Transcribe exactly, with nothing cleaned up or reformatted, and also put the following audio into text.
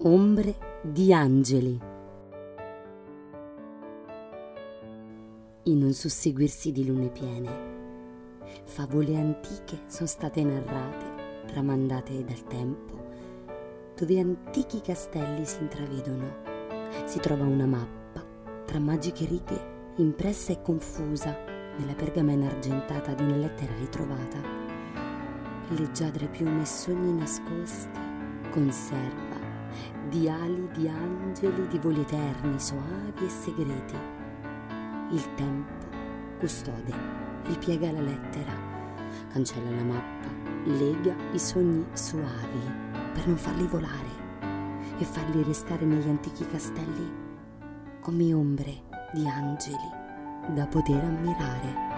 Ombre di angeli. In un susseguirsi di lune piene, favole antiche sono state narrate, tramandate dal tempo, dove antichi castelli si intravedono. Si trova una mappa tra magiche righe, impressa e confusa nella pergamena argentata di una lettera ritrovata. Leggiadre piume e sogni nascosti conserva di ali di angeli, di voli eterni, soavi e segreti. Il tempo, custode, ripiega la lettera, cancella la mappa, lega i sogni soavi per non farli volare e farli restare negli antichi castelli come ombre di angeli da poter ammirare.